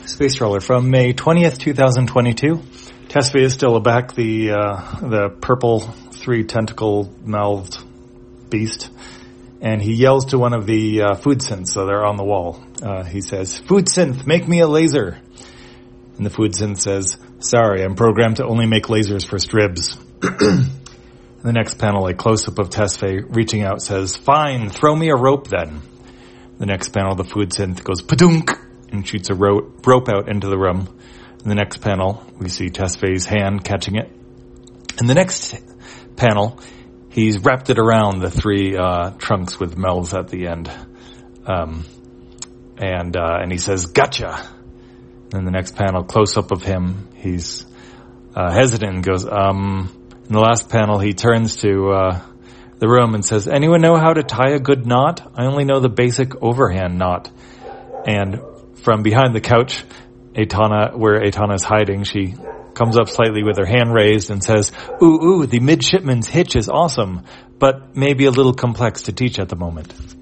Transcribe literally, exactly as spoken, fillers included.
Space Trawler from May twentieth, twenty twenty-two. Tesfaye is still aback, the uh, the purple three-tentacle-mouthed beast, and he yells to one of the uh, food synths, so they're on the wall. Uh, he says, "Food synth, make me a laser." And the food synth says, "Sorry, I'm programmed to only make lasers for stribs." The next panel, a close-up of Tesfaye reaching out, says, "Fine, throw me a rope then." The next panel, the food synth goes, "Padunk!" and shoots a ro- rope out into the room. In the next panel, we see Tesfaye's hand catching it. In the next panel, he's wrapped it around the three uh, trunks with mouths at the end. Um, and uh, and he says, "Gotcha!" In the next panel, close-up of him, he's uh, hesitant and goes, um... In the last panel, he turns to uh, the room and says, "Anyone know how to tie a good knot? I only know the basic overhand knot." And from behind the couch, Aitana, where Aitana is hiding, she comes up slightly with her hand raised and says, "Ooh, ooh, the midshipman's hitch is awesome, but maybe a little complex to teach at the moment."